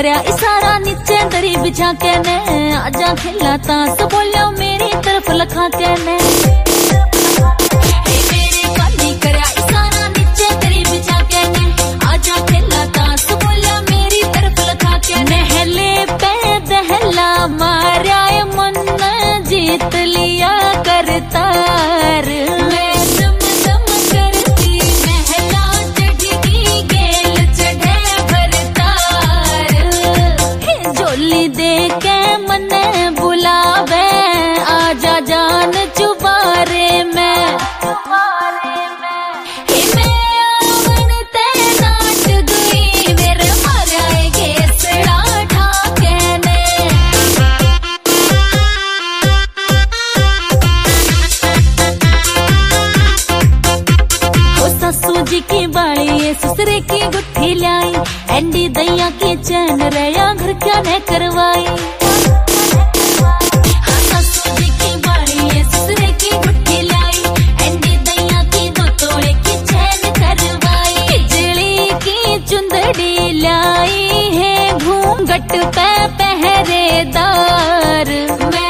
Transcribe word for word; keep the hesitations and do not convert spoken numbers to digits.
करया इशारा नीचे दरी बिछा के ने, आजा खेला तास बोलियो मेरी तरफ लखा के ने। मेरे कानी करया इशारा नीचे दरी बिछा के ने, आजा खेला तास बोलियो मेरी तरफ लखा के ने। नहले पे दहला मारा मन जीत लिया करतार, मैं दम दम करती महला चढ़ी गेल चढ़े भरतार। जोली दे के मने बुलावे आजा जान चुबारे में, सूजी की बाड़ी ससुरे की गुत्थी लाई, एंडी दैया के चैन रया घर क्या ने करवाई। सूजी की बाड़ी ससुरे की गुत्थी लाई, एंडी दैया की दो तोड़े की चैन करवाई। बिजली की चुंदड़ी लाई है घूंघट पे पहरेदार,